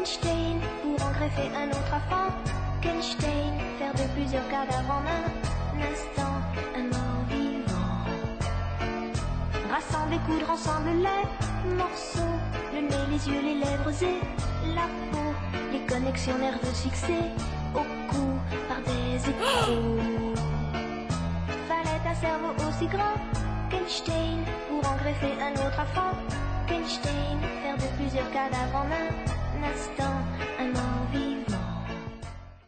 Kenstein, pour en greffer un autre à Frankenstein, faire de plusieurs cadavres en un instant un mort vivant. Rassembler, coudre ensemble les morceaux, le nez, les yeux, les lèvres et la peau, les connexions nerveuses fixées au cou par des échos. Fallait un cerveau aussi grand qu'Einstein pour en greffer un autre à Frankenstein, faire de plusieurs cadavres en un instant un mort